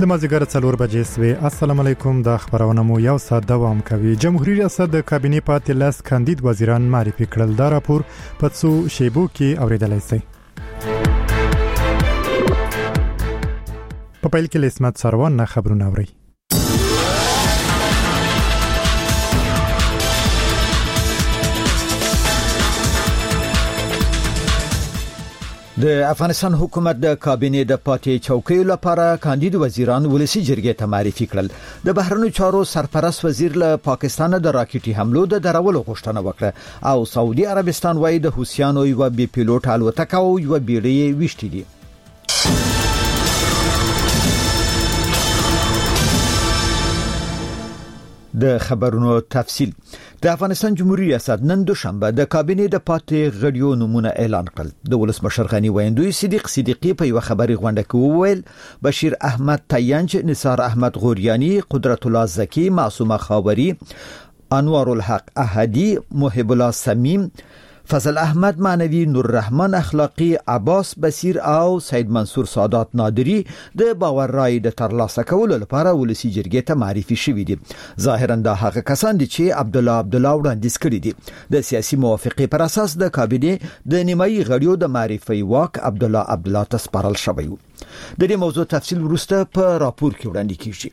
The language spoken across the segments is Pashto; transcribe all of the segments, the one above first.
د مازیګر 4 بجې سوي. السلام علیکم. د خبرونه مو یو ساعت دوام کوي. جمهوریت ریاست د کابینې پاتې لاس کاندید وزیران معرفي کړل. دا راپور په څو شیبو کې اوریدلای شئ. په پیل کې لسمت سروان نه خبرونه اوري. د افغانستان حکومت د کابینې د پاتې چوکیو لپاره کاندید وزیران ولسی جرګې ته معرفي کړل. د بهرنیو چارو سرپرست وزیر له پاکستان د راکټي حملو د درولو غوښتنه وکړه او سعودي عربستان وايي د حوثیانو یو بي پيلوټ الوتکه او یو بیړۍ وشتي دي. د خبرونو تفصیل. د افغانستان جمهوریت ریاست نن دوشنبه د کابینې د پاتې غړیو نومونه اعلان کړل. د ولسمشر غنی ویندوی صدیق صدیقی په یو خبري غونډه کې وویل بشیر احمد تینج، نثار احمد غوریانی، قدرت الله زکی، معصومه خاوری، انوار الحق احدی، محب الله سمیم، فضل احمد معنوی، نور رحمان اخلاقی، عباس بصیر او سید منصور سادات نادری د باور رای د ترلاسه کولو لپاره ولسی جرګې ته معرفي شوي دي. ظاهرا دا هغه کسان دي چې عبد الله وړاندیز کړی دي. د سیاسي موافقه پر اساس د کابینې د نیمایي غړیو د معرفي واک عبد الله تسپارل شوی و. د دې موضوع تفصیل وروسته په راپور کې وړاندې کیږي.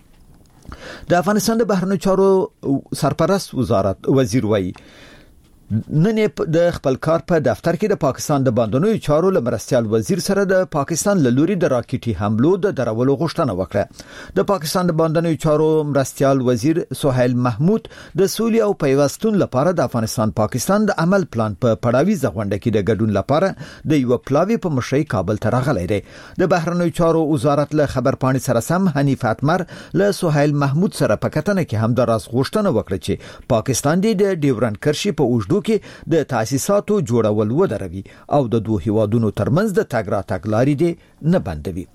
د افغانستان د بهرنیو چارو سرپرست وزیر وایي نن د خپل کار په دفتر کې د پاکستان د باندنوي چارو لمرستيال وزیر سره د پاکستان له لوري د راکټي حملو د درولو غوښتنه وکړه. د پاکستان د باندنوي چارو مرستيال وزیر سہیل محمود د سولې او پیوستون لپاره د افغانستان پاکستان د عمل پلان په پړاویزه غونډه کې د ګډون لپاره د یو پلاوی په مشرۍ کابل ته راغلی دی. د بهرنیو چارو وزارت له خبرپاڼې سره سم حنیف اتمر له سہیل محمود سره په کتنه کې هم د راز غوښتنه وکړه چې پاکستان د ډیورند کرښې په اوږدو کې د تاسیساتو جوړول ودروي او د دوه هیوادونو ترمنځ د تګ راتګ لارې دې نه بندوي.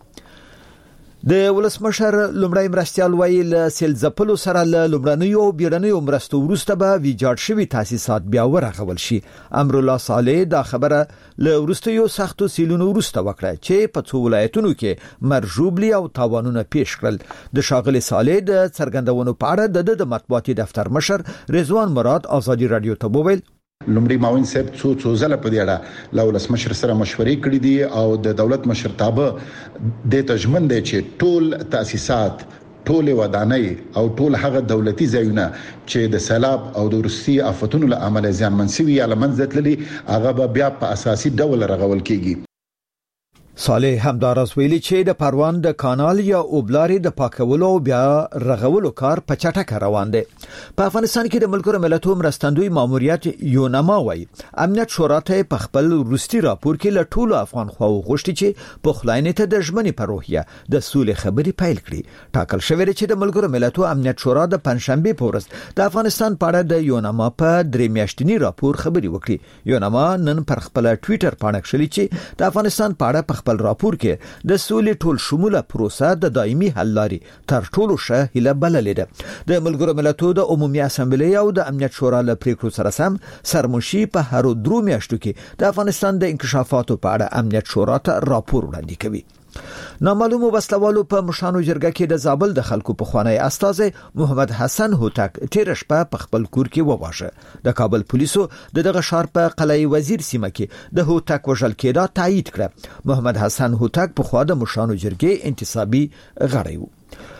د ولسمشر لومړی مرستيال وایي له سیلځپلو سره له لومړنیو او بیړنیو مرستو وروسته به ویجاړ شوي تاسیسات بیا ورغول شي. امر الله صالح دا خبره له وروستیو سختو سیلونو وروسته وکړه چې په څو ولایتونو کې مرجوبلی او تاوانونه پیښ کړل. د شاغلي صالح د څرګندونو په اړه د مطبوعاتي دفتر مشر رضوان مراد ازادي رادیو ته وویل لومړی معاون صاحب څو ځله په دې اړه له ولسمشر سره مشورې کړې دي او د دولت مشرتابه د تجمن دي چې ټول تاسیسات، ټول ودانۍ او ټول هغه دولتي ځایونه چې د سیلاب او د روسي آفتونو له امله زیانمن شوي یا لمنځه تللي هغه بیا په اساسي ډول رغول کیږي. صالح همداراز ویلي چې د پروان د کانال یا اوبلاري د پاکولو او بیا رغولو کار په چټکه روان دی. په افغانستان کې د ملګرو ملتونو مرستندوی ماموریت یوناما وایي امنیت شورا ته په خپل روسي راپور کې له ټولو افغان خواو غوښتي چې په خلاینې ته د ژمنې په روحیه د سولې خبرې پیل کړي. ټاکل شوی چې د ملګرو ملتونو امنیت شورا د پنځشنبه په ورځ د افغانستان په اړه د یوناما په 3 میاشتنی راپور خبرې وکړي. یوناما نن پر خپل ټوئیټر باندې کړلي چې د افغانستان په اړه په خپل راپور کې د سولې ټول شموله پروسه د دایمي حل لارې تر ټولو ښه هیله بللې ده. د ملګرو ملتونو د عمومي اسامبلې او د امنیت شورا له پریکړو سره سم سرمنشي په هر 3 میاشتو کې د افغانستان د انکشافاتو په اړه امنیت شورا ته راپور وړاندې کوي. نامعلومو وسلوالو په مشانو جرګه کې د زابل د خلکو په خوانی استاد محمد حسن هوتک تیر شپه په خپل کور کې وواژه. د کابل پولیسو دغه ښار په قلعه وزیر سیمه کې د هوتک وژل کېدا تایید کړ. محمد حسن هوتک په خوا د مشانو جرګې انتصابي غړی و.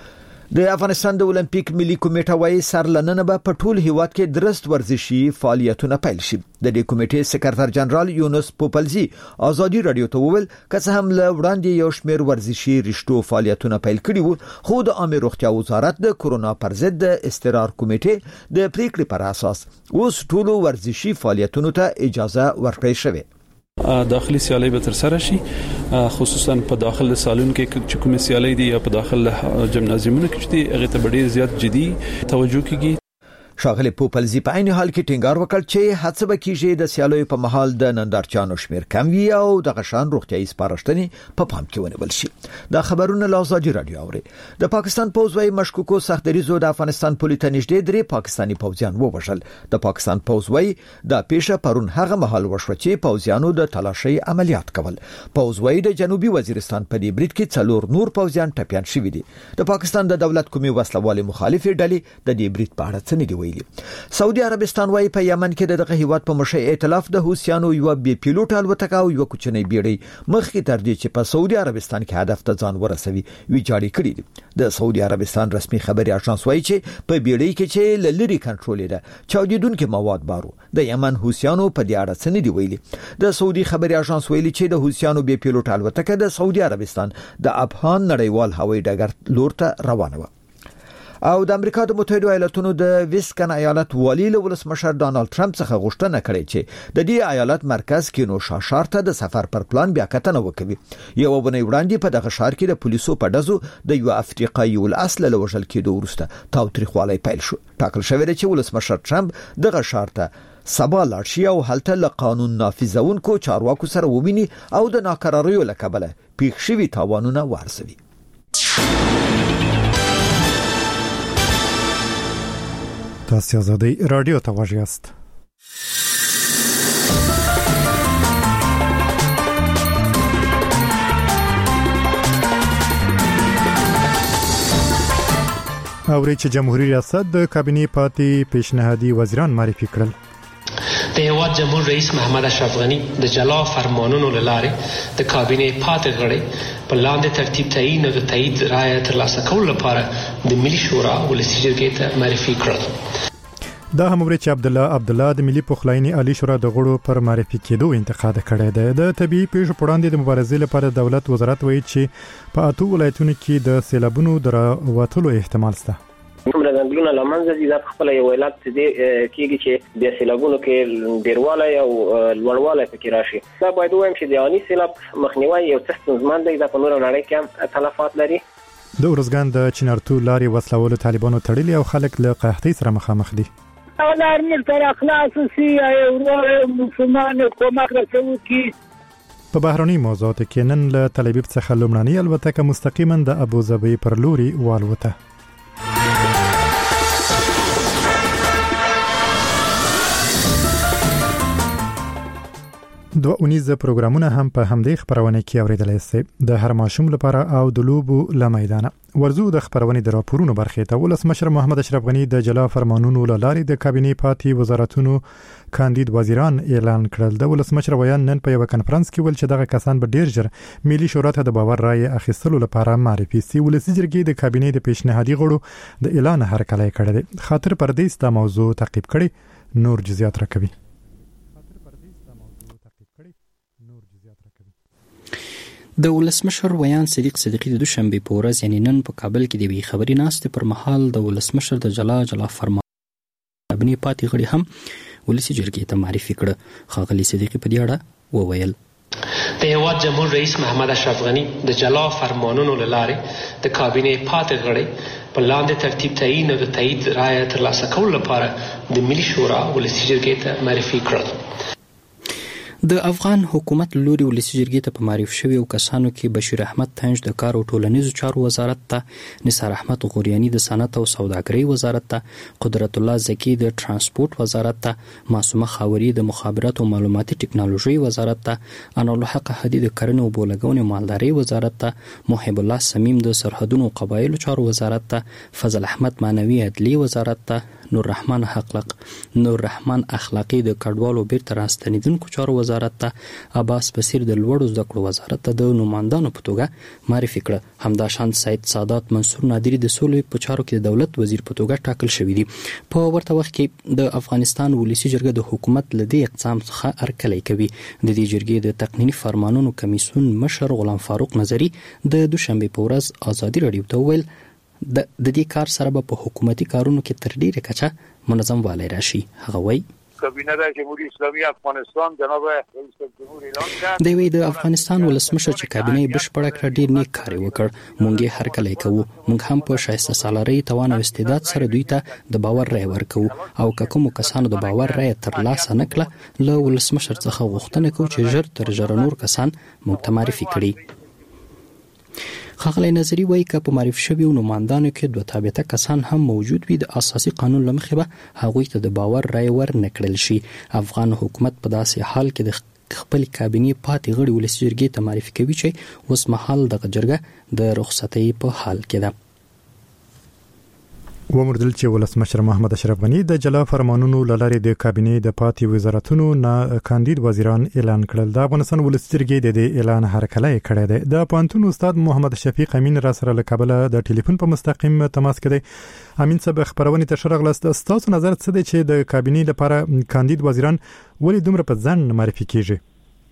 د افغانستان د اولمپیک ملي کمیټه وايي سرلننه به په ټول هیواد کې درست ورزشي فعالیتونه پیل شي. د دې کمیټې سکرټر جنرال یونس پوپلزی ازادي رادیو ته وویل که څه هم له وړاندې یو شمېر ورزشي رښتو فعالیتونه پیل کړي وو، خو د عامه روغتیا وزارت د کورونا پر ضد د استقرار کمیټې د پریکړې پر اساس اوس ټول ورزشي فعالیتونو ته اجازه ورکړې شوې. داخلي سیالي به تر سره شي، خصوصا په داخل سالون کې چې کومه سیالي دي یا په داخل جمنازیمونو کې چې هغه ته ډېر زیات جدي توجه کیږي. ښاغلي پوپلزي په عین حال کې ټینګار وکړ چې هڅه وکړي د سیالیو په محل د نندارچیانو شمیر کم وي او د غشان روغتيایي سپارښتنې په پام کې ونیول شي. دا خبرونه له ازادي رادیو اوري. د پاکستان پوځ وايي مشکوکو سختدریزو د افغانستان پولیس ته نږدې 3 پاکستاني پوځیان ووژل. د پاکستان پوځ وايي دا پیښه پرون هغه مهال وشوه چې پوځیانو د تلاشي عملیات کول. پوځ وايي د جنوبي وزیرستان په دې برید کې 4 نور پوځیان ټپيان شوي دي. د پاکستان د دولت کومي وسلوالي مخالفي ډلې د دې برید په اړه څه نه دی ویلي. سعودي عربستان وايي په یمن کې دغه هیواد په مشي ائتلاف د حوثیانو یو بي پیلوټ الوتکه او یو کوچنی بیړۍ مخکې تر دې چې په سعودي عربستان کې هدف ته ځان ورسوي ویجاړی کړی دی. د سعودي عربستان رسمي خبري اژانس وايي چې په بیړۍ کې چې لری کنټرول ده چاودیدونکو مواد بارو د یمن حوثیانو په دې اړه څه نه دی ویلي. د سعودي خبري اژانس ویلي چې د حوثیانو بي پیلوټ الوتکه د سعودي عربستان د افغان نړیوال هوایي ډګر لور ته روانه و. او د امریکا د متحده ایالاتونو د ویسکن ایالت والی له ولسمشر ډانلډ ټرمپ څخه غوښتنه کړې چې د دې ایالت مرکز کې نو شاشار ته د سفر پر پلان بیا کتنه وکړي. یو ونه وړاندې په دغه ښار کې د پولیسو په دزو د یو افریقایي الاصل له وژل کېدو وروسته تاوتریخوالی پیل شو. ټاکل شوی دی چې ولسمشر ټرمپ دغه ښار ته سبا لاړ شي او هلته له قانون نافذونکو چارواکو سره وویني او د ناکراریو له کبله پیښ شوي تاوانونه وارزوي. تاسو آزادی رادیو ته غوږ یاست. اوري چې جمهوریت ریاست د کابینې پاتې پیشنهادي وزیران معرفي کړل. د هیواد جمهور رئیس محمد اشرف غنی د جلا فرمانونو لاره د کابینې پاتې غړي په لاندې ترتیب تعیین او د تایید رایه ترلاسه کولو لپاره د ملي شورا ولسي جرګې ته معرفي کړل. دا هم ورې چې عبدالله د ملي پخلاینې عالی شورا د غړو پر معرفي کېدو انتقاد کړی دی. د طبي پیښو پر وړاندې د مبارزې لپاره دولت وزارت وایي چې په 8 ولایتونو کې د سیلابونو دراوتلو احتمال شته. کومه ځنګلونه لمنځه دي د خپل یو ولایت دې کېږي چې د سیلابونو کې ډیروالی او لوړوالی پکې راشي. دا باید وایم چې د آني سیلاب مخنیوي یو څه ستونزمن دی. دا په نور نړۍ کې هم تلفات لري. د ورزګان د چنارتو لارې وسلوالو طالبانو تړلي او خلک له قحطۍ سره مخامخ دي. اولار ملتر اخلاص سی ایورو مسلمان کومک رسو کی په بهرني موضوعاتو کې نن له تل ابیب څخه لومړنۍ الوتکه مستقیما د ابوظبي پر لوري والوته. دوه اونیزه پروګرامونه هم په همدې خبرونه کې اوریدلای شئ. د هر ماشوم لپاره او د لوبو لميدانه ورزو د خبرونه د راپورونو برخه ته ولسمشر محمد اشرف غنی د جلا فرمانونو لارې د کابینې پاتې وزارتونو کاندید وزیران اعلان کړل. د ولسمشر ویان نن په یو کانفرنس کې ول چې دغه کسان به ډیر ژر ملي شورا ته د باور رائے اخیستلو لپاره معرفي سي. ولسي جرګې د کابینې د پیشنهادي غړو د اعلان هرکلی کړی دی. خاطر پردیس دا موضوع تعقیب کړي نور جزئیات راکوي. د ولسمشر ویان صدیق صدیقی د دوشنبه په ورځ یعنی نن په کابل کې د وی خبري ناستې پر مهال د ولسمشر د جلا فرمان کابینې پاتې غړي هم ولسي جرګې ته معرفي کړه. ښاغلي صدیقی په دې اړه وویل د هیواد جمهور رئیس محمد اشرف غنی د جلا فرمانونو لاره د کابینې پاتې غړي په لاندې ترتیب تعیین او د تایید رایه ترلاسه کولو لپاره د ملي شورا ولسي جرګې ته معرفي کړل. د افغان حکومت لوري ولسي جرګې ته په معرفي شوي او کسانو کې بشیر احمد تنج د کار او ټولنیزو چارو وزارت ته، نثار احمد غوریانی د صنعت او سوداګرۍ وزارت ته، قدرت الله زکی د ترانسپورت وزارت ته، معصومه خاوري د مخابرات او معلوماتي ټکنالوژي وزارت ته، انالحق هدی د کرنې او بولګونې مالداري وزارت ته، محب الله سمیم د سرحدونو او قبایلو چارو وزارت ته، فضل احمد معنوي عدلی وزارت ته، نور رحمان اخلاقی د کډوالو بیرته راستنیدونکو چارو وزارت ته، عباس بصیر د لوړو زده کړو وزارت ته د نوماندانو په توګه معرفي کړه. همداشان سید سادات منصور نادری د سولې په چارو کې د دولت وزیر په توګه ټاکل شوی دی. په ورته وخت کې د افغانستان ولسي جرګه د حکومت لدی اقسام څخه هرکلی کوي. د دې جرګې د تقنینی فرمانونو کمیسیون مشر غلام فاروق نظری د دوشنبه په ورځ آزادي رادیو ته ویل د دې کار سره په حکومتي کارونو کې تر ډیره کچه منظم والی راشي. هغه وایي که کابینه د جمهوریت اسلامی افغانستان جناب رئیس جمهور اعلان کرد. د افغانستان ولسمشر چې کابینه بشپړه کړ ډیر نیک کار وکړ. مونږ هر کله کوو. مونږ هم په شایسته سالاري توان او استعداد سره دوی ته د باور رای ورکو او کوم کسانو د باور رای تر لاسه نکړه له ولسمشر څخه غوښتنه کوو چې ژر تر ژره نور کسان مونږ ته معرفي کړي. خغلی نظری وایي چې په معرفي شویو نمائندانو کې دوه تابعه کسان هم موجود وي د اساسي قانون لمخې به هغوی ته د باور رای ور نکړل شي. افغان حکومت په داسې حال کې د خپل کابینې پاتې غړي ولسي جرګې ته معرفي کوي چې اوس مهال د جرګه د رخصتۍ په حال کې ده. ومردل چې ولسمشر محمد اشرف غنی د جلا فرمانونو لارې د کابینې د پاتې وزارتونو نه کاندید وزیران اعلان کړل. د افغانستان ولسي جرګې د اعلان هرکلی کړی دی. د پوهنتون استاد محمد شفیق امین را سره له کابل د ټلیفون په مستقیم تماس کړی. امین صاحب خبرونه ته شرغلست. تاسو نظر څه دی چې د کابینې لپاره کاندید وزیران ولې دومره په ځان معرفي کیږي؟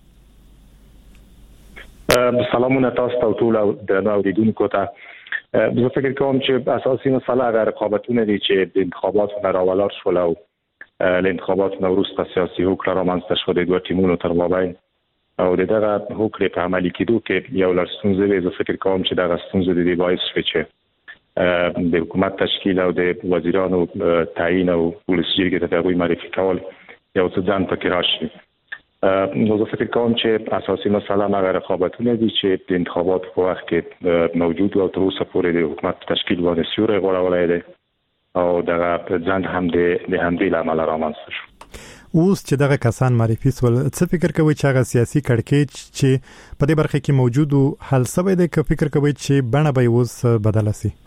سلامونه تاسو ته ټول د اوریدونکو ته. زه فکر کوم چې اساسي مسله هغه رقابتونه دي چې د انتخاباتو نه راولار شول او له انتخاباتو نه وروسته سیاسي هوکړه رامنځته شوه د دوه ټیمونو تر مابین او دغه هوکړې په عملي کېدو کې یو لړ ستونزې وې. زه فکر کوم چې دغه ستونزې د دې باعث شوې چې د حکومت تشکیل او د وزیرانو تعیین او ولسي جرګې ته هغوی معرفي کول یو څه ځان پکې راشي. نو زه فکر کوم چې اساسي مسله هغه رقابتونه دي چې د انتخاباتو په وخت کې موجود او تر اوسه پورې د حکومت تشکیل باندې سیوری غوړولی دی او دغه ځند هم د همدې له امله رامنځته شو. اوس چې دغه کسان معرفي سول څه فکر کوي چې هغه سیاسي کړکېچ چې په دې برخه کې موجود او حل شوی دی که فکر کوي چې بڼه به اوس بدله شي؟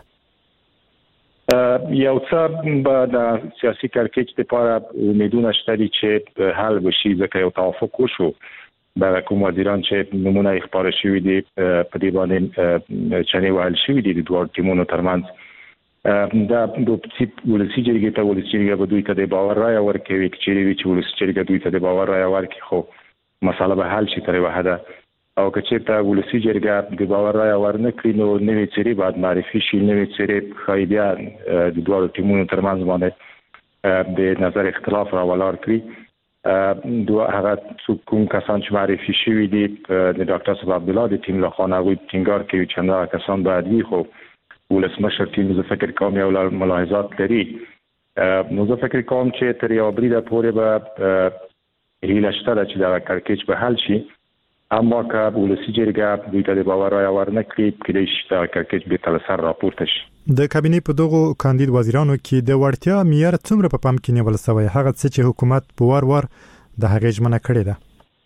یو څه به د سیاسي کړکېچ لپاره امیدونه شته دي چې حل وشي ځکه یو توافق وشو د کوم وزیران چې نمونه یې خپاره شوي دي په دې باندې چنې وهل شوي دي د دوه ټیمونو ترمنځ. دا د ولسي جرګې ته ولسي جرګه به دوی ته د باور رایه ورکوي چې ولسي جرګه دوی ته د باور رایه ورکړي خو مسله به حل شي تر یوه حده او که چېرته ولسي جرګه د باور رایه ورنکړي نو نوې څېرې باید معرفي شي. نوې څېرې ښایي بیا د دواړو ټیمونو ترمنځ باندې د نظر اختلاف راولار کړي. هغه کوم کسان چې معرفي شوي دي د ډاکټر صاحب عبدالله د ټیم له خوا هغوی ټینګار کوي چې همدغه کسان باید وي خو ولسمشر ټیم زه فکر کوم یو ملاحظات لري. نو زه فکر کوم چې تر یوه بریده پورې به هیله شته ده چې دغه کړکېچ به حل شي. اما که ولسي جرګه دوی ته د باور رایه ورنکړي کېدای شي دا کړکېچ بېرته له سر راپورته شي. د کابینې په دغو کاندید وزیرانو کې د وړتیا معیار څومره په پام کې نیول شوی؟ هغه څه چې حکومت په وار د هغې ژمنه کړې ده.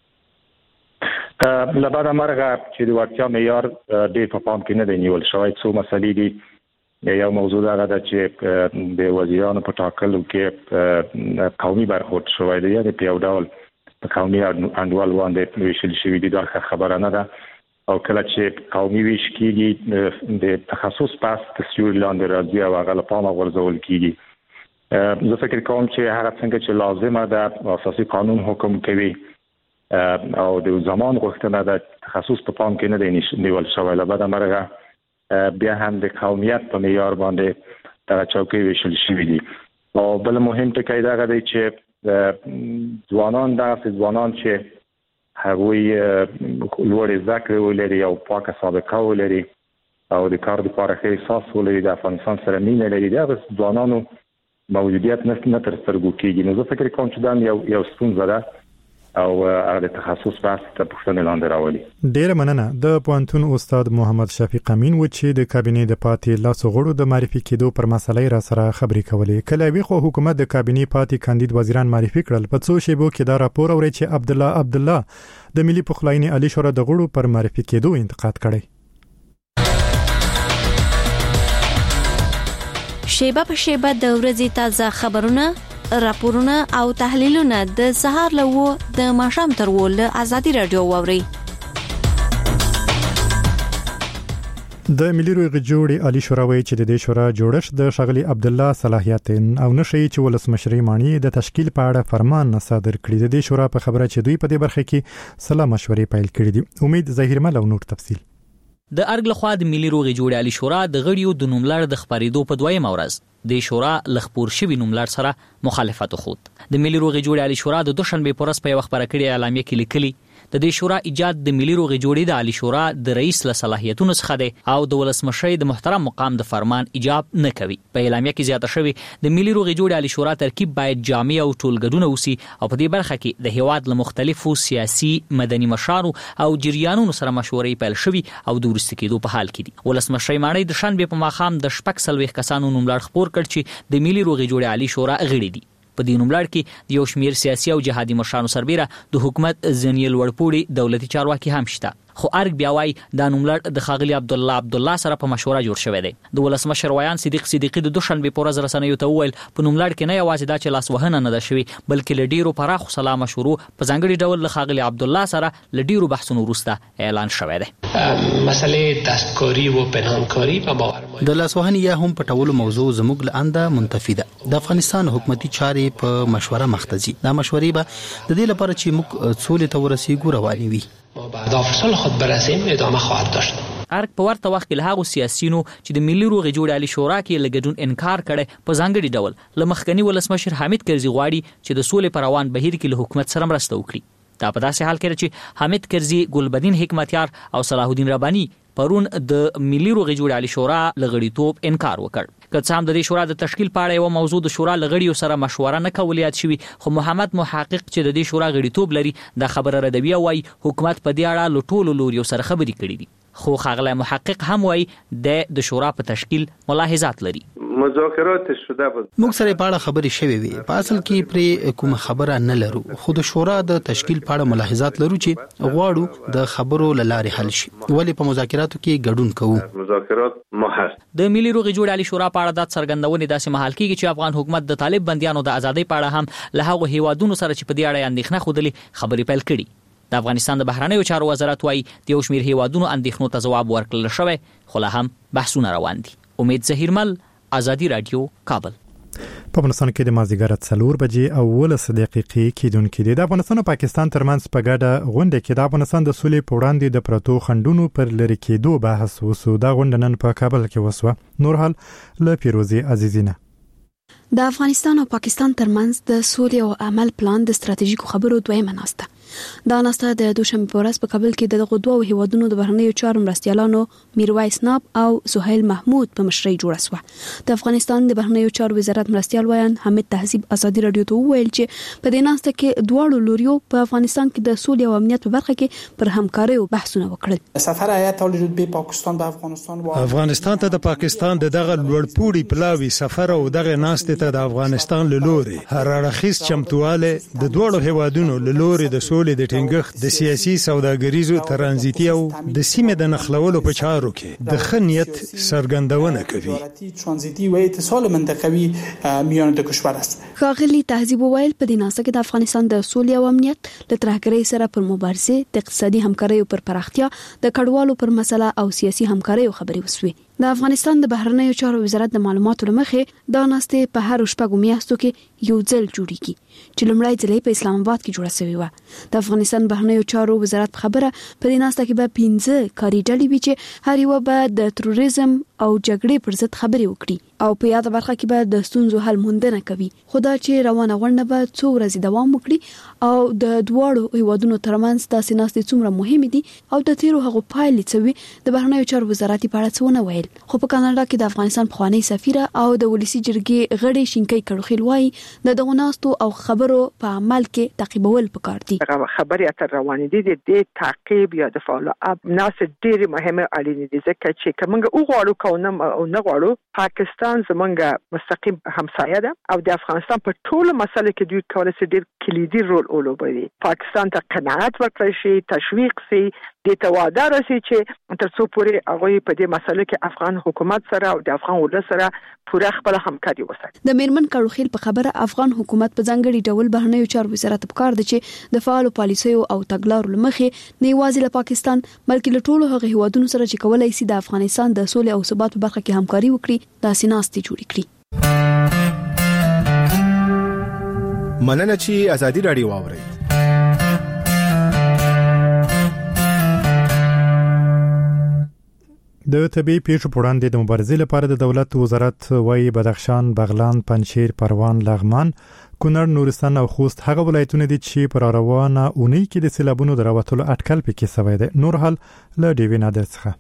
له بده مرغه چې د وړتیا معیار ډېر په پام کې نه دی نیول شوی. څو مسلې دي. یو موضوع هغه ده چې د وزیرانو په ټاکلو کې قومي برخورد شوی دی، یعنې په یو ډول قومي انډول باندې ویشل شوی دي. دا خبره نه ده او کله چې قومي ویش کیږي د تخصص پاس تسجیل لاندې راځي او هغه له پامه غورځول کیږي. زه فکر کوم چې هغه څنګه چې لازمه ده اساسي قانون حکم کوي او د زمان غوښتنه ده تخصص په پام کې نه دی نیول شوی. له بده مرغه بیا هم د قومیت په معیار باندې دغه چوکۍ ویشل شوي دي. او بل مهم ټکی دغه دی چې ځوانان چې هغوی لوړې زده کړې ولري او پاکه سابقه ولري او د کار لپاره ښه احساس ولري، د افغانستان سره مینه لري، دغه ځوانانو موجودیت نه تر سترګو کېږي. نو زه فکر کوم چې دا یو ستونزه ده او هغه د تخصص بحث ته پوښتنې لاندې راولي. ډېره مننه. د پوهنتون استاد محمد شفیق امین و چې د کابینې د پاتې لاسو غړو د معرفي کېدو پر مسلې را سره خبرې کولې. کله وی خو حکومت د کابینې پاتې کاندید وزیران معرفي کړل. په څو شیبو کې دا راپور اوري چې عبدالله د ملي پخلاینې عالی شورا د غړو پر معرفي کېدو انتقاد کړی. شیبه په شیبه د ورځې تازه خبرونه، راپورونه او تحلیلونه د سهار لوو د ماښام تر ول ازادي رادیو ووري. د ملي روغ جوړې عالی شورا وایي چې د دې شورا جوړښت د شغلی عبدالله صلاحیت او نشي چې ولسمشري مانی د تشکیل په اړه فرمان صادر کړی. د دې شورا په خبره چې دوی په دې برخه کې سلا مشورې پیل کړې دي. امید ظاهر مل او نور تفصیل. د ارګ لخوا د ملي روغې جوړې عالی شورا د غړیو د نوملړ د خبرېدو په دویم ورځ د شورا لخپور شوی نوملړ سره مخالفت وخوت. د ملي روغې جوړې عالی شورا د دوشنبه پورس په خبره کړې اعلامیه کې لیکلي د دې شورا ایجاد د ملي روغې جوړې د عالی شورا د رئیس له صلاحیتونو څخه دی او د ولسمشر د محترم مقام د فرمان ایجاب نه کوي. په اعلامیه کې زیاته شوی د ملي روغې جوړې عالی شورا ترکیب باید جامع او ټولګډونه وسی او په دې برخه کې د هیواد له مختلفو سیاسي مدني مشارو او جریانونو سره مشورې پیل شوی او د ورسته کېدو په حال کې دي. ولسمشر ماڼۍ د شنبه په ماخام د شپږ سلويخ کسانو نوملړ خبر کړ چې د ملي روغې جوړې عالی شورا غړي دي. په دې نوملړ کې د یو شمیر سیاسي او جهادي مشرانو سربېره د حکومت ځینې لوړپوړي دولتي چارواکي هم شته. خو ارګ بیا وايي دا نوملړ د ښاغلي عبدالله سره په مشوره جوړ شوی دی. د ولسمشر ویان صدیق صدیقي د دوشنبه په ورځ رسنیو ته وویل په نوملړ کې نه یوازې دا چې لاسوهنه نه ده شوې بلکې له ډیرو پراخو سلا مشورو په ځانګړي ډول له ښاغلي عبدالله سره له ډیرو بحثونو وروسته اعلان شوی دی. مسئله دستکاری و پنهانکاری په باور د لاسوهنې یا هم پټولو موضوع زموږ له انده منتفي ده. د افغانستان حکومتي چارې په مشوره مختزي. دا مشورې به د دې لپاره چې موږ سولې ته ورسېږو روانې وي. ما بعد افصل خود برسیم ادامه خواهد داشت. ارګ په ورته وخت کې له هغو سیاسيونو چې د ملي روغې جوړې عالی شورا کې لګډون انکار کړي په ځانګړي ډول له مخکنی ولسمشر حامد کرزي غواړي چې د سولې پر روان بهیر کې له حکومت سره مرسته وکړي. دا په داسې حال کې چې حامد کرزي، ګلبدین حکمتیار او صلاح الدین رباني پرون د ملي روغې جوړې عالی شورا لغړیتوب انکار وکړ. که څه هم د دې شورا د تشکیل په اړه یو موضوع د شورا لغړیو سره مشوره نه کول یاد شوی، خو محمد محقق چې د دې شورا غړیتوب لري د خبره ردوی وايي حکومت په دې اړه له ټولو لوريو سره خبرې کړې دي. خو ښاغلی محقق هم وايي د شورا په تشکیل ملاحظات لري. مذاکرات شده بود. موږ سره په اړه خبرې شوې وي. په اصل کې پر کوم خبره نه لرو، خو د شورا د تشکیل په اړه ملاحظات لرو چې غواړو د خبرو لارې حل شي. ولې په مذاکراتو کې ګډون کوو؟ مذاکرات مهر د ملي روغې جوړې عالی شورا په اړه د څرګندونې داسې مهال کېږي چې افغان حکومت د طالب بنديانو د ازادۍ په اړه هم له هغو هیوادونو سره چې په دې اړه اندېښنه خوده خبرې پیل کړي. د افغانستان د بهرنیو چارو وزارت وايي د یو شمېر هیوادونو اندېښنو ته ځواب ورکړل شوی، خو لا هم بحثونه روان دي. امید ظهیرمل، آزادی رادیو، کابل. په افغانستان کې د مازیګر 4 بجې او 10 دقیقې کېدونکې دي. د افغانستان او پاکستان ترمنځ په ګډه غونډه کې د افغانستان د سولې په وړاندې د پرتو خنډونو پر لري کېدو بحث وسو. دا غونډه نن په کابل کې وسوه. نور حال له پیروزي عزیزینه. د افغانستان او پاکستان ترمنځ د سولې او عمل پلان د ستراتیژیکو خبرو دویمه ناسته. دا ناسته د دوشنبه په ورځ په کابل کې د غدو او هیوادونو د بهرنیو چارو مرستیالانو میرویس ناب او سهیل محمود په مشرۍ جوړه شوه. د افغانستان د بهرنیو چارو وزارت مرستیال ویان حمید تهذیب آزادی رادیو ته وویل چې په دې ناسته کې دواړو لوريو په افغانستان کې د سولې او امنیت په برخه کې پر همکارۍ او بحثونه وکړل. سفر هیئت عالی رتبه پاکستان به افغانستان ته د پاکستان دغه لوړپوړي پلاوي سفر او دغه ناسته ته د افغانستان له لوري هر اړخیز چمتواله د دوړو هیوادونو له لوري د سولې د ټینګښت د سیاسي سوداګریزو ترانزیتي او د سیمې د نخلولو په چارو کې د خنیت سرګندونه کوي. ترانزیتي و اتصال منطقوي میان د کشور است. ښاغلي تهذیب وویل په دې ناسته کې د افغانستان د سولې او امنیت له ترهګرۍ سره پر مبارزه، د اقتصادي همکاریو پر پراختیا، د کډوالو پر مسله او سیاسي همکاریو خبرې وسوې. د افغانستان د بهرنیو چارو وزارت د معلوماتو لمخې دا ناسته په هر شپږو میاشتو کې یو ځل جوړیږي چې لومړی ځل په اسلام آباد کې جوړه شوې و. د افغانستان بهرنیو چارو وزارت خبره په دې ناسته کې به 15 کاري ډلې وي چې هر یو به د تروریزم او جګړې پر ضد خبرې وکړي او په یاد برخه کې به د ستونزو حل موندنه کوي. خدا چې روانه غونډه به څو ورځې دوام وکړي او د دواړو هیوادونو ترمنځ تاسې ناستې څومره مهمه دي او د تیرو هغو پایلې څه وي د بهرنیو چارو وزارت په اړه څه ونه ویل. خو په کاناډا کې د افغانستان پخوانی سفیره او د ولسی جرګې غړي شینکۍ کړوخیل وایي د دغه ناستو او خبرو په عمل کې تعقیبول پکار دي. خبرې اترې روانې دي د تعقیب یا د فالو اپ ناس ډېر مهمه اړینې دي ځکه چې کومه وغواړو کوم او نه غواړو پاکستان زمونږ مستقیم همسایه ده او د افغانستان په ټولو مسله کې دوی کولای شي ډېر کلیدي رول ولوبوي. پاکستان ته قناعت ورکړي شي، تشویق شي، د توادر راسي چې تر څو پورې هغه په دې مسله کې افغان حکومت سره او د افغان ولس سره پوره خپل همکاري وساتي. د میرمن کړوخیل په خبره افغان حکومت په ځانګړي ډول بهرنیو چارو وزارت په کار دي چې د فعال پالیسیو او تګلارو لمخې نه یوازې له پاکستان بلکې له ټولو هغه هیوادونو سره چې کولای شي د افغانستان د سولې او ثبات په برخه کې همکاري وکړي داسې ناستې جوړې کړي. مننه چې آزادي رادیو واوري. د طبي پیښو په وړاندې د مبارزې لپاره د دولت وزارت وايي بدخشان، بغلان، پنجشیر، پروان، لغمان، کونړ، نورستان او خوست هغه ولایتونه دي چې پر روانه اونۍ کې د سیلابونو دراوتلو اټکل پکې شوی دی. نور حال له ډیوی نادر څخه.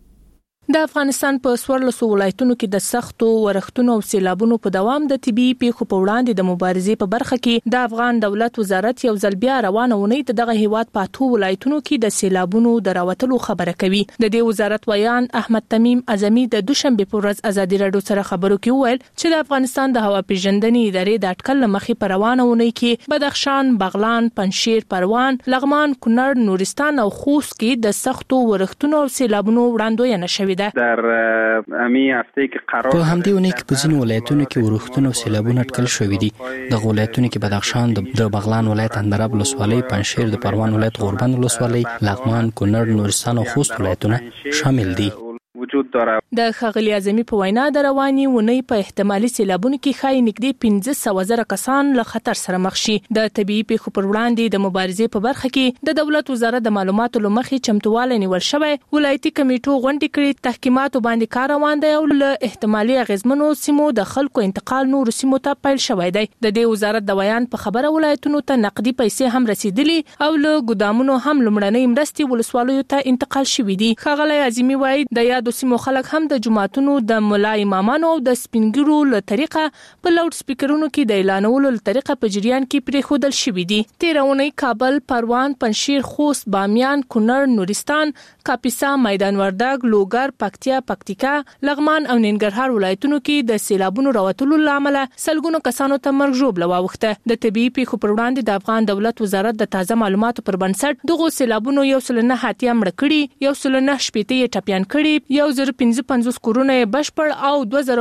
د افغانستان په 14 ولایتونو کې د سختو ورښتونو او سیلابونو په دوام د طبي پیښو په وړاندې د مبارزې په برخه کې د افغان دولت وزارت یو ځل بیا روانه ونی ته دغه هیواد په 8 ولایتونو کې د سیلابونو دراوتلو خبره کوي. د دې وزارت ویان احمد تمیم اعظمي د دوشنبه په ورځ ازادي رادیو سره خبرو کې وویل چې د افغانستان د هوا پیژندنې ادارې د اټکل مخې په روانه ونی کې بدخشان، بغلان، پنجشیر، پروان، لغمان، کونړ، نورستان او خوست کې د سختو ورښتونو او سیلابونو وړاندوینه شوې در امی هفته کې قرار په همدې ونې کې په ځینو ولایتونو کې ورښتونه او سیلابونه اټکل شوي دي. د ولایتونو کې بدخشان، د بغلان ولایت اندراب ولسوالۍ، پنجشیر، د پروان ولایت غوربند ولسوالۍ، لغمان، کونړ، نورستان او خوست ولایتونه شامل دي. وجود داره. د خغلی اعظمي په وینا د رواني ونی په احتمالي سیلابونو کې خای نږدې 15,000 کسان له خطر سره مخ شي. د طبي پیښو پر وړاندې د مبارزې په برخه کې د دولت وزارت د معلوماتو لمخې چمتواله نیول شوی. ولایتي کمیټو غونډې کړي، تحقیقات باندې کار روان دی او له احتمالي اغیزمنو سیمو د خلکو انتقال نور سیمو ته پیل شوی دی. د دې وزارت د بیان په خبره ولایتونو ته نقدي پیسې هم رسیدلي او له ګدامونو هم لمړنۍ مرستې ولسوالیو ته انتقال شوې دي. خغلی اعظمي وایي د یادو سیمو خلک هم د جماعتونو د ملا امامانو او د سپینګرو له طریقه په لاوډ سپیکرونو کې د اعلانولو له طریقه په جریان کې پریښودل شوی دي. تیرونی کابل، پروان، پنجشیر، خوست، بامیان، کونړ، نورستان، کاپیسا، میدان وردګ، لوګر، پکتیا، پکتیکا، لغمان او ننګرهار ولایتونو کې د سیلابونو راوتلو لامل سلګونو کسانو ته مرګ ژوبله واوښته. د طبي پیښو پر وړاندې د افغان دولت وزارت د تازه معلوماتو پر بنسټ دغه سیلابونو 109 هاتیا مړ کړي، 109 شپېته ټپيان کړي، 1550 کورونه بشپړ او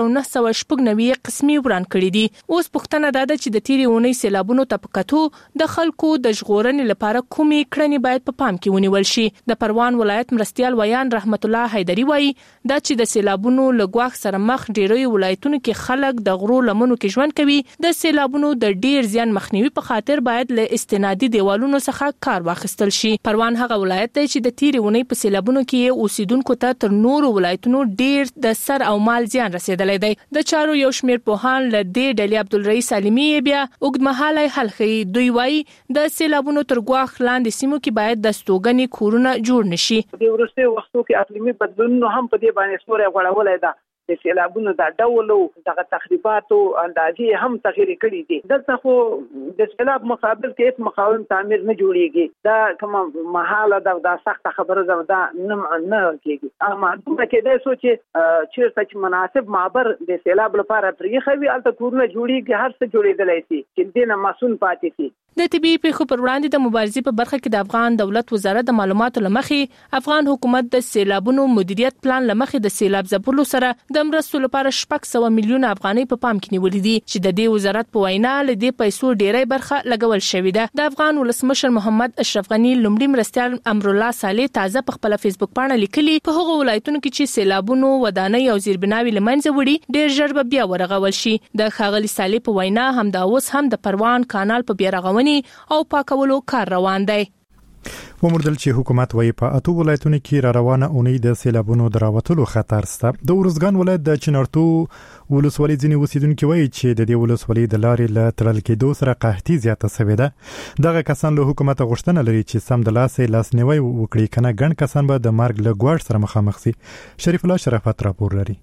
2996 قسمي وران کړي دي. اوس پوښتنه ده چې د تیری اونۍ سیلابونو ته پکاتو د خلکو د ژغورنې لپاره کومې کړنې باید په پام کې ونیول شي. د پروان ولایت مرستيال ویان رحمت الله حیدری وایي دا چې د سیلابونو لګواخ سره مخ ډیری ولایتونو کې خلک د غرو لمنو کې ژوند کوي. د سیلابونو د ډیر زیان مخنیوي په خاطر باید له استنادي دیوالونو څخه کار واخیستل شي. پروان هغه ولایت دی چې د تیری اونۍ په سیلابونو کې اوسیدونکو ته تر نورو ولایتونو ډیر د سر او مال زیان رسیدلی دی. د چارو یو شمیر پوهان له دې ډلې عبدالرئیس علمي بیا اوږدمهاله حل ښیي. دوی وایي د سیلابونو تر ګواښ لاندې سیمو کې باید د ستوګنې کورونه جوړ نشي. د وروستي وختو کې اقلیمي بدلونونه هم په دې باندې ستوري غوړولای ده. د سیلابونو د ډولو دغه تخریباتو اندازې هم تغیر کړي دي. دلته خو د سیلاب مقابل کې هیڅ مقاوم تعمیر نه جوړیږي. دا کوم محاله دا سخت خبره ده، دا نه کېږي. اما دومره کې د سوچ چیرته چې مناسب معبر د سیلاب لپاره پرېښوي الته کورونه جوړیږي، هر څه جوړېدلی شي چې دې نه مسؤل پاتې شي. د طبي پیښو پر وړاندې د مبارزې په برخه کې د افغان دولت وزارت د معلوماتو لمخې افغان حکومت د سیلابونو مدیریت پلان لمخې د سیلاب ځپلو سره د مرستو لپاره 600 میلیون افغانۍ په پام کې نیولې دي چې د دې وزارت په وینا له دې پیسو ډیری برخه لګول شوې ده. د افغان ولسمشر محمد اشرف غنی لومړي مرستيال امرالله صالح تازه په خپل فیسبوک باندې لیکلي په هغو ولایتونو کې چې سیلابونو ودانۍ او زیربناوي لمنځه وړي ډیر ژر به بیا ورغول شي. د ښاغلي صالح په وینا همدا اوس هم د پروان کانال په بیا رغونې او پاکولو کار روان دی. ومردل چې حکومت وايي په 8 ولایتونو کې را روانه اونۍ د سیلابونو دراوتلو خطر شته. د ورزګان ولایت د چنارتو ولسوالۍ ځینې اوسیدونکو وایي چې د دې ولسوالۍ د لارې له تړل کېدو سره قحطي زیاته شوې ده. دغه کسان له حکومت غوښتنه لري چې سم د لاسنیوي وکړي، کنه ګڼ کسان به د مرګ له ګواښ سره مخامخ شي. شریف الله شرافت راپور لري.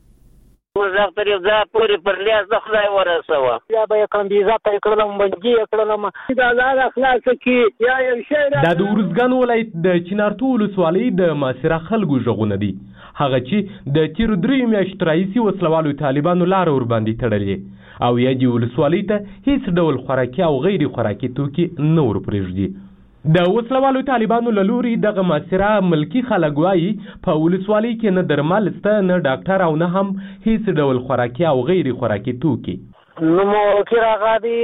مزاقتر یو ځای پورې پر لیاز د خدای ورسوه یا به یې کوم ویزا ته کړلم بندي کړلم دا لار خلاص کی یا یو شی د ورزګان ولایت د چنارتو ولسوالۍ د ماسره خلکو ژغونه دي، هغه چې د تیر 3 میاشتو راهیسې وسلوالو طالبانو لار ور باندې تړلې او یا د ولسوالۍ ته هیڅ ډول خوراکي او غیر خوراکي توکي نه ور پرېږدي. د وسلوالو طالبانو له لوري دغه ماسره ملکی خلک وایي په ولسوالۍ کې نه درمل شته، نه ډاکټر او نه هم هیڅ ډول خوراکي او غیر خوراکي توکي. نو مو کې راغادي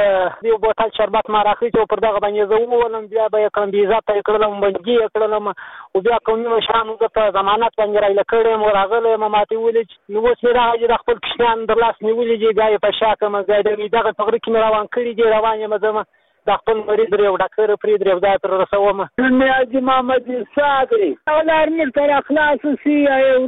یو بوتل شربت ما راخې چې پر دغه باندې زه ولم بیا به کوم ویزا ته کړلم بندي کړلم او بیا کوم شانو د ضمانت باندې راځل کړم او راغله ما ماته ولې نو اوس راځي د خپل کشان در لاس نیولې دی بیا په شاکه مزه دغه تغریق مې روان کړی دی روان یم زما د خپل مریض یو ډاکټر پرې درې ځای تر رسوم. نیازي محمد صادري اولار مل تر اخلاص سي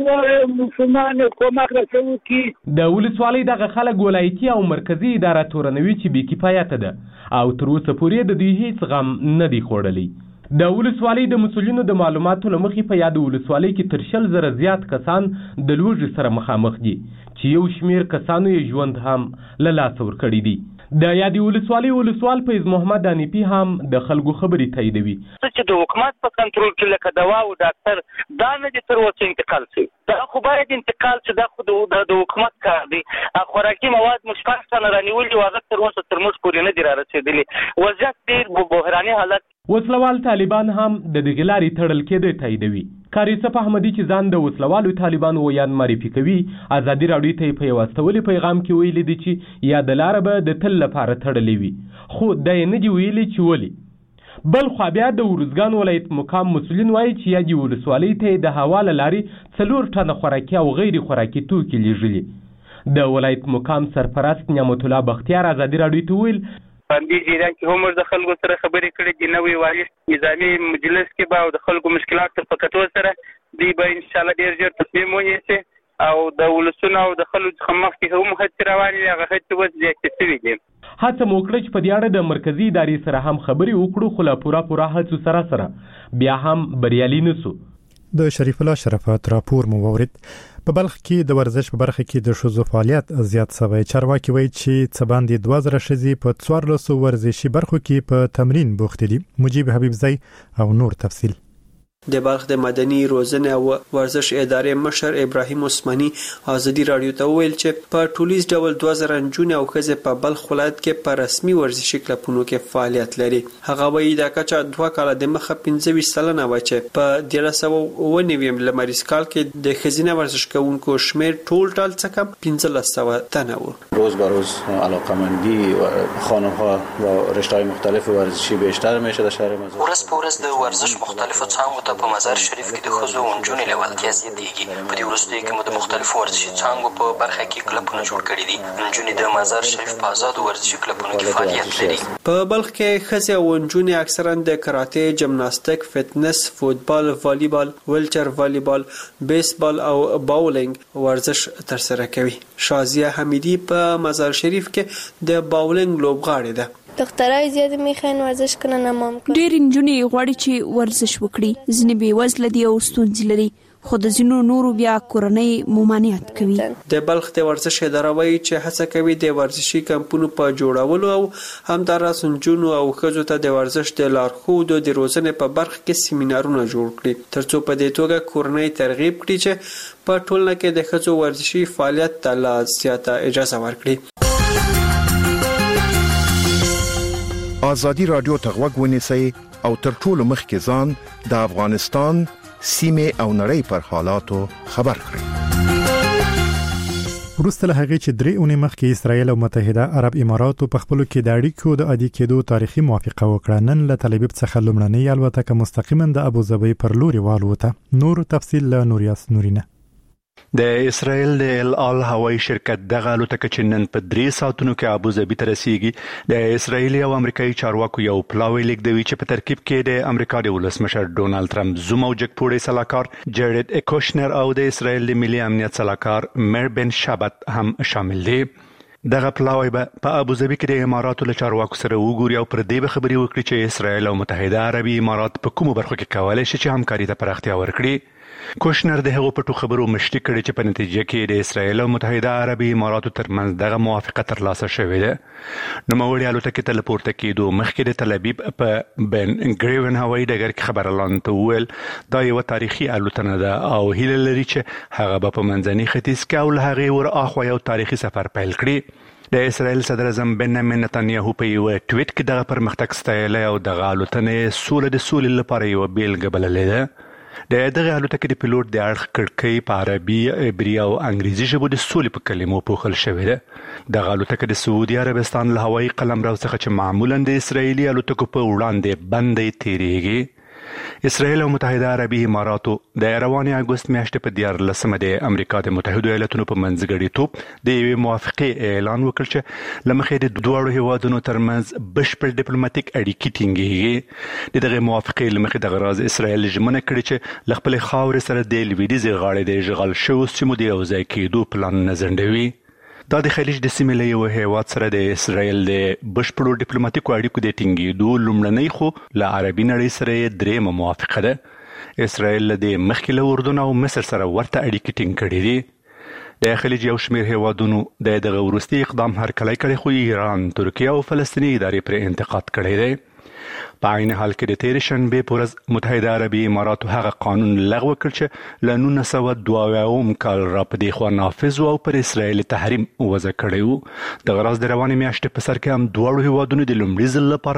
او مسلمان کومک رسو کی. د ولسوالۍ دغه خلک ولایتي او مرکزی اداره تورنوي چې بې کفایته ده او تر اوسه پورې د دوی هیڅ غم نه دی خوړلی. د ولسوالۍ د مسؤلینو د معلوماتو له مخې په یاد ولسوالۍ کې تر 100,000 زیات کسان د لوږې سره مخامخ دي چې یو شمیر کسانو یې ژوند هم له لاسه ورکړي دي. د یادې ولسوالۍ ولسوال فیض محمد انیپي هم د خلکو خبرې تاییدوي. چې د حکومت په کنټرول کې لکه دوا او ډاکټر دا نه دي تر اوسه انتقال شي. دا خو باید انتقال شي. دا خو د حکومت کار دی. خوراکي مواد مشکل څنګه رانیولي او هغه تر اوسه تر موږ پورې نه دي رارسېدلي. وضعیت ډېر بحراني حالت. وسلوال طالبان هم د دغې لارې تړل کېدی تاییدوي. قاری صف احمدي چې ځان د وسلوالو طالبانو ویان معرفي کوي ازادي راډیو ته په یو استولي پیغام کې ویلي دي چې یا د لاره به د تل لپاره تړلې وي خو دا یې نه دي ویلي چې ولې. بل خو بیا د ورزګان ولایت مقام مسؤلین وایي چې یا د ولسوالۍ ته د هوا له لارې 4 ټنه خوراکي او غیر خوراکي توکي لیږلي. د ولایت مقام سرپرست نعمت الله بختیار ازادي راډیو ته ویل باندې جریان کې هم د خلکو سره خبرې کړې دي. نوې وایي نظامي مجلس کې به او د خلکو مشکلات په کتو سره دی به ان شاء الله ډیر ژر تصمیم ونیسي او د ولسونو او د خلکو څخه مخکې هم هڅې روانې دي. هغه هڅې اوس زیاتې شوي دي. هڅه مو وکړه چې په دې اړه د مرکزي ادارې سره هم خبرې وکړو خو لا پوره هڅو سره بیا هم بریالي نه سو. د شریف الله شرافت راپور مو وورید. په بلخ کې د ورزش په برخه کې د ښځو فعالیت زیات شوی. چارواکي وایي چې څه باندې 2000 ښځې په 1400 ورزشي برخو کې په تمرین بوخت دي. مجيب حبیبزی او نور تفصیل. د بلخ د مدني روزنه او ورزش ادارې مشر ابراهیم عثماني ازادي راډیو ته ویل چې په ټولیز ډول 2000 جون او ښځې په بلخ ولایت کې په رسمي ورزشي کلبونو کې فعالیت لري. هغه وایي دا کچه 2 کال د مخه 25 سلنه و چې په 1390 لمریز کال کې د ښځینه ورزش کوونکو شمیر ټول څخه کم 1500 تنه و. روز به روز علاقمندی خانم‌ها و رشته‌های مختلف ورزشی بیشتر میشه در شهر مزار. ورځ په ورځ د ورزش مختلفو څانګو په مزار شریف کې د خزو ونجونې لیوالتیا زیاتېږي. په دې وروستیو کې مو د مختلفو ورزشي څانګو په برخه کې کلبونه جوړ کړي دي. نجونې د مزار شریف په آزادو ورزشي کلبونو کې فعالیت لري. په بلخ کې ښځې او نجونې اکثرا د کراته، جمناستیک، فټنس، فوتبال، والیبال، ویلچر والیبال، بیسبال او باولینګ ورزش ترسره کوي. شازیه حمیدی په مزار شریف کې د باولینګ لوبغاړې ده. دخترای زیات میخوان ورزش کنه نمام کنه. ډېر نجونې غواړي چې ورزش وکړي. ځینې بې وزله دي او ستونزې لري خو د ځینو نورو بیا کورنۍ ممانعت کوي. د بلخ د ورزش اداره وایي چې هڅه کوي د ورزشي کمپونو په جوړولو او همداراز نجونو او ښځو ته د ورزش د لارښودو د روزنې په برخه کې سیمینارونه جوړ کړي ترڅو په دې توګه کورنۍ ترغیب کړي چې په ټولنه کې د ښځو ورزشي فعالیت ته لا زیاته اجازه ورکړي. ازادي راډیو ته غوږ ونیسئ او تر ټولو مخکې ځان د افغانستان سیمه او نړۍ پر حالاتو خبر کړئ. وروسته له هغې چې 3 اونۍ مخکې اسرائیل او متحده عرب اماراتو په خپلو کې د اړیکو د عادي کېدو تاریخي موافقه وکړه، نن له تل ابیب څخه لومړنۍ الوتکه مستقیما د ابوظبي پر لوري والوته. نور تفصیل له نوریاس نورینه. د اسرائیل د الال هوایي شرکت دغه الوتکه چې نن په 3 ساعتونو کې ابوظبي ته رسیږي د اسرائیل او امریکایي چارواکو یو پلاوی لیکدوي چې په ترکیب کې د امریکا د ولسمشر ډونالد ټرمپ زوم او جګپوړی سلاکار جارد کوشنر او د اسرائیل د ملي امنیت سلاکار میر بن شابت هم شامل دي. دغه پلاوی په ابوظبي کې د اماراتو له چارواکو سره وګوري او پر دې خبرې وکړي چې اسرائیل او متحده عربي امارات په کومو برخو کې کولای شي چې همکاري ته پراختیا ورکړي. کوشنر د هغو پټو خبرو مشتي کړي چې په نتیجه کې د اسرائیل او متحده عربي اماراتو ترمنځ دغه موافقه ترلاسه شوې ده. نوموړي الوتکې ته لپورته کېدو مخکې د تل ابیب په بن ګریون هوایي ډګر کې خبرلان ته وویل دا یو تاریخي الوتنه ده او هیله لري چې هغه به په منځني ختیځ کې او له هغې ور اخوا یو تاریخي سفر پیل کړي. د اسرائیل صدر اعظم بنیامین نتنیاهو په یو ټویټ کې دغه پرمختګ ستایلی او دغه الوتنه سوله د سولې لپاره یو بیلګه بللې ده. د دغه الوتکې د پیلوټ د اړخ کړکۍ په عربي، عبري او انګریزي ژبو د سولې په کلمو پوښل شوې ده. دغه الوتکه د سعودي عربستان له هوایي قلمرو څخه چې معمولا د اسرائیلي الوتکو په وړاندې بندې تیریږي. اسرائیل او متحده عربي اماراتو د رواني اگست میاشتې په 14 د امریکا د متحده ایالاتونو په منځګړیتوب د یوې موافقې اعلان وکړ چې لمخې د دوه هیوادونو ترمنځ بشپړ ډیپلوماټیک اړیکې ټینګېږي. دغه موافقې لمخې د غراز اسرائیل ژمنه کړې چې ل خپل خاورې سره د لویدیځ غاړې د اشغال شوو سیمو د یوځای کېدو پلان نه ځنډوي. دا د خلیج د سیمې له یو هیواد سره د اسرائیل د بشپړو ډیپلوماټیکو اړیکو د ټینګېدو لومړنۍ خو له عربي نړۍ سره یې درېیمه موافقه ده. اسرائیل د مخکې له اردن او مصر سره ورته اړیکې ټینګ کړي دي. د خلیج یو شمېر هیوادونو د دغه وروستي اقدام هرکلی کړی خو ایران، ترکیه او فلسطیني ادارې پر انتقاد کړی دی. په عین حال کې د تېرې شنبې په ورځ متحده عربي اماراتو هغه قانون لغوه کړ چې له 1972 کال را په دې خوا نافذ او پر اسرائیل تحریم وضع کړی و. د غراز د روانې میاشتې په سر کې هم دواړو هیوادونو د لومړي ځل لپاره